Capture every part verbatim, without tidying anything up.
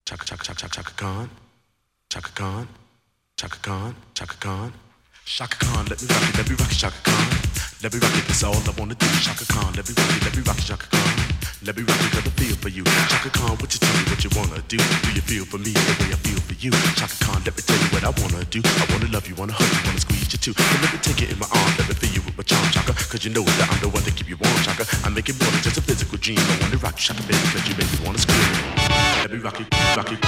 Chaka Chaka Chaka Chaka Khan, Chaka Khan, Chaka Khan, Chaka Khan, Chaka Khan. Let me rock it, let me rock it, Chaka Khan. Let me rock it, that's all I wanna do. Chaka Khan, let me rock it, let me rock it, Chaka Khan. Let me rock it, cause I feel for you. Chaka Khan, what you tell me what you wanna do? Do you feel for me the way I feel for you? Chaka Khan, let me tell you what I wanna do. I wanna love you, wanna hug you, wanna squeeze you too. So let me take it in my arms, let me feel you with my charm, Chaka. Cause you know that I'm the one to keep you warm, Chaka. I make it more than just a physical dream. I wanna rock you, Chaka, baby, cause you make me wanna scream. Let me rock it, rock it.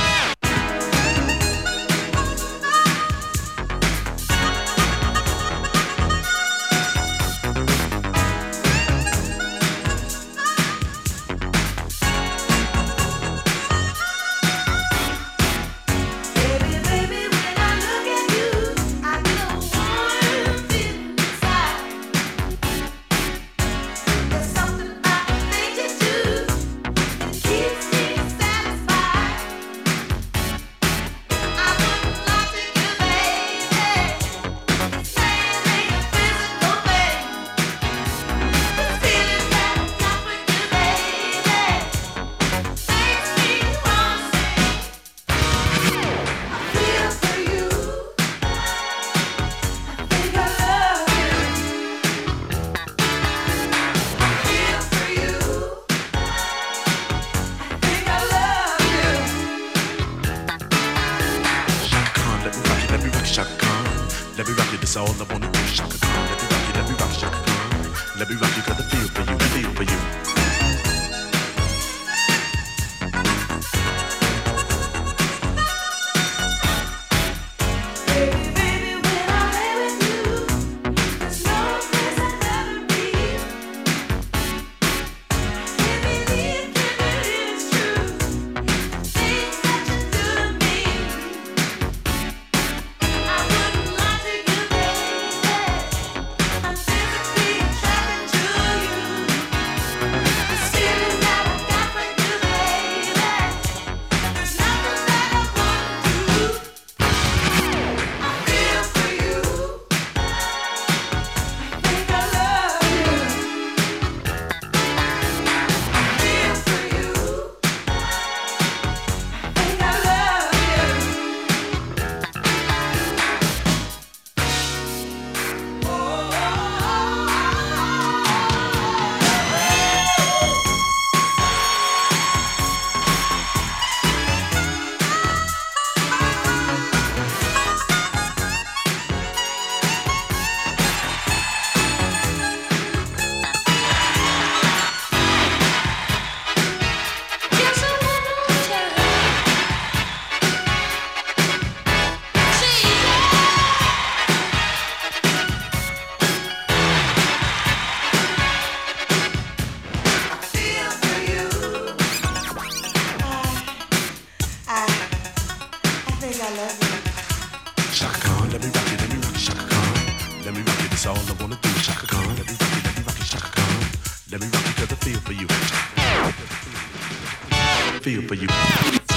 All I wanna do is Chaka Khan. Let me rock you, let me rock you, Chaka Khan. Let me rock you, cause I feel for you, feel for you. Feel for you.